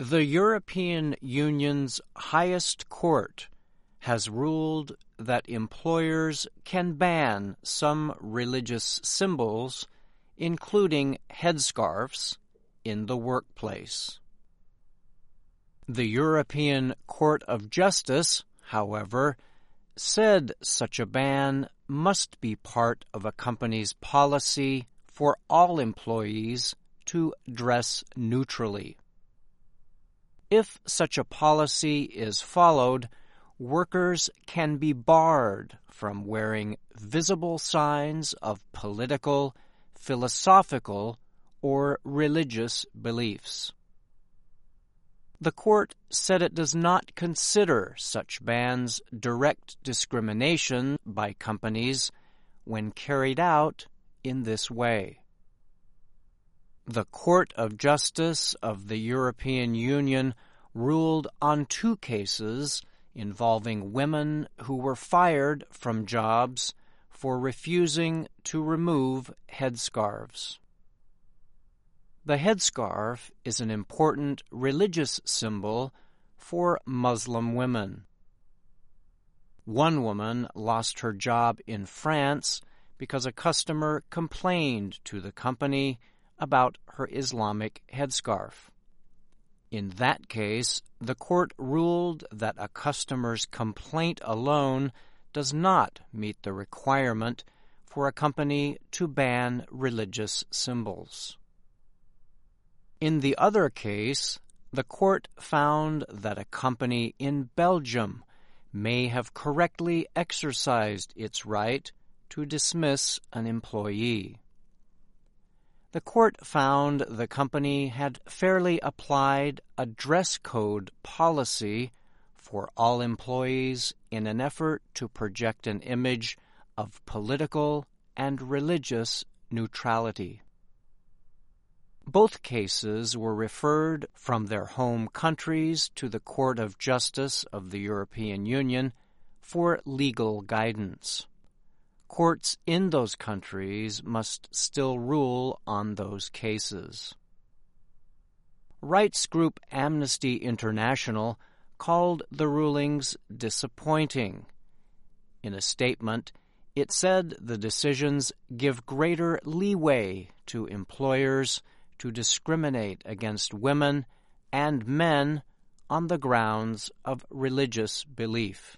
The European Union's highest court has ruled that employers can ban some religious symbols, including headscarves, in the workplace. The European Court of Justice, however, said such a ban must be part of a company's policy for all employees to dress neutrally. If such a policy is followed, workers can be barred from wearing visible signs of political, philosophical, or religious beliefs. The court said it does not consider such bans direct discrimination by companies when carried out in this way. The Court of Justice of the European Union ruled on 2 cases involving women who were fired from jobs for refusing to remove headscarves. The headscarf is an important religious symbol for Muslim women. One woman lost her job in France because a customer complained to the company about her Islamic headscarf. In that case, the court ruled that a customer's complaint alone does not meet the requirement for a company to ban religious symbols. In the other case, the court found that a company in Belgium may have correctly exercised its right to dismiss an employee. The court found the company had fairly applied a dress code policy for all employees in an effort to project an image of political and religious neutrality. Both cases were referred from their home countries to the Court of Justice of the European Union for legal guidance. Courts in those countries must still rule on those cases. Rights group Amnesty International called the rulings disappointing. In a statement, it said the decisions give greater leeway to employers to discriminate against women and men on the grounds of religious belief.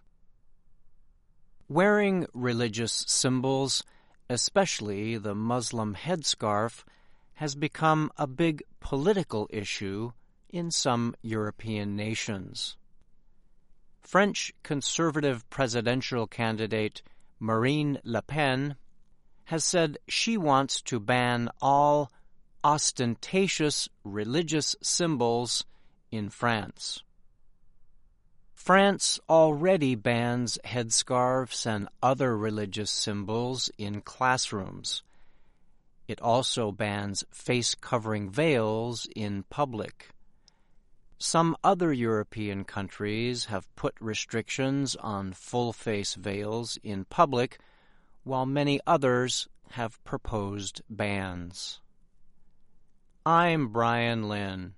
Wearing religious symbols, especially the Muslim headscarf, has become a big political issue in some European nations. French conservative presidential candidate Marine Le Pen has said she wants to ban all ostentatious religious symbols in France. France already bans headscarves and other religious symbols in classrooms. It also bans face-covering veils in public. Some other European countries have put restrictions on full-face veils in public, while many others have proposed bans. I'm Brian Lynn.